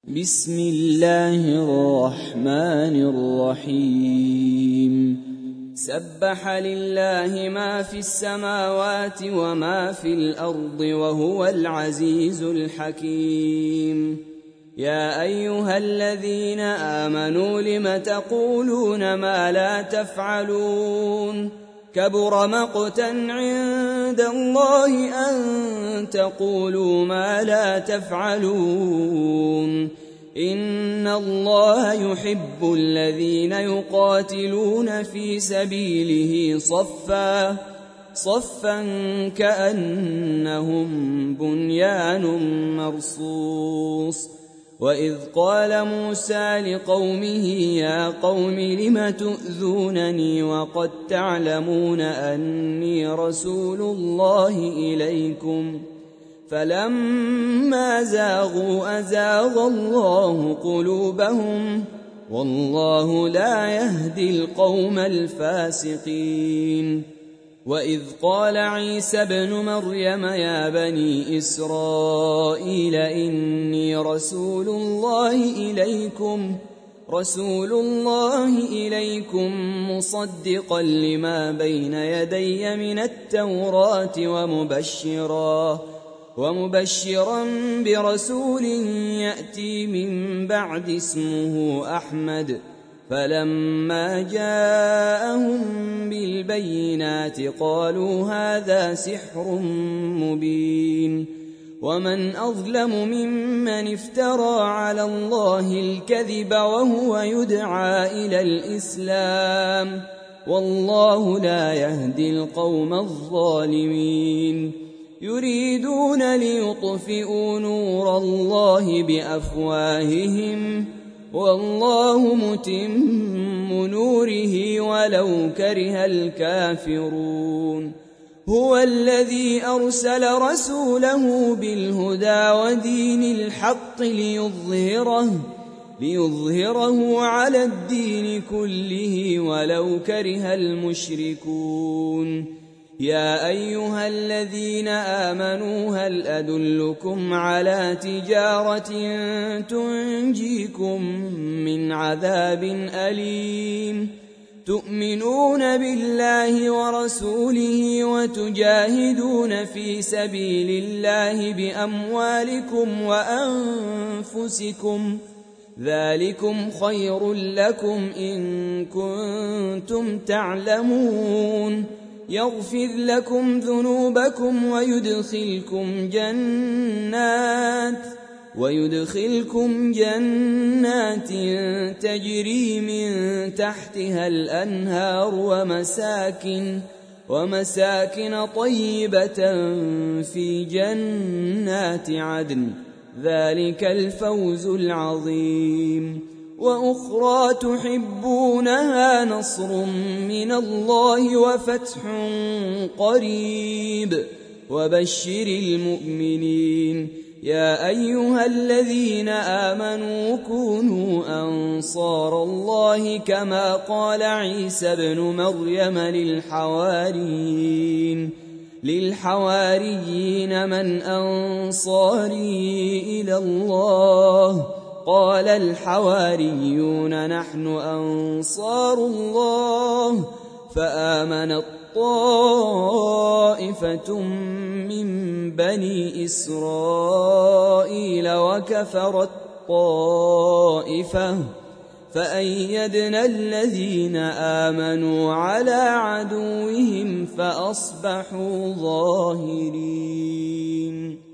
بسم الله الرحمن الرحيم سبح لله ما في السماوات وما في الأرض وهو العزيز الحكيم يا أيها الذين آمنوا لم تقولون ما لا تفعلون كبر مقتا عند الله أن تقولوا ما لا تفعلون إن الله يحب الذين يقاتلون في سبيله صفا كأنهم بنيان مرصوص وإذ قال موسى لقومه يا قوم لم تؤذونني وقد تعلمون أني رسول الله إليكم فلما زاغوا أزاغ الله قلوبهم والله لا يهدي القوم الفاسقين وإذ قال عيسى ابن مريم يا بني إسرائيل إني رسول الله إليكم مصدقا لما بين يدي من التوراة ومبشرا برسول يأتي من بعد اسمه أحمد فلما جاءهم بالبينات قالوا هذا سحر مبين ومن أظلم ممن افترى على الله الكذب وهو يدعى إلى الإسلام والله لا يهدي القوم الظالمين يريدون ليطفئوا نور الله بأفواههم والله متم نوره ولو كره الكافرون هو الذي أرسل رسوله بالهدى ودين الحق ليظهره على الدين كله ولو كره المشركون يا أيها الذين آمنوا هل أدلكم على تجارة تنجيكم من عذاب أليم تؤمنون بالله ورسوله وتجاهدون في سبيل الله بأموالكم وأنفسكم ذلكم خير لكم إن كنتم تعلمون يغفر لكم ذنوبكم ويدخلكم جنات تجري من تحتها الأنهار ومساكن طيبة في جنات عدن ذلك الفوز العظيم وأخرى تحبونها نصر من الله وفتح قريب وبشر المؤمنين يا أيها الذين آمنوا كونوا أنصار الله كما قال عيسى ابن مريم للحواريين من أنصاري إلى الله قال الحواريون نحن أنصار الله فآمنت طائفة من بني إسرائيل وكفرت طائفة فأيدنا الذين آمنوا على عدوهم فأصبحوا ظاهرين.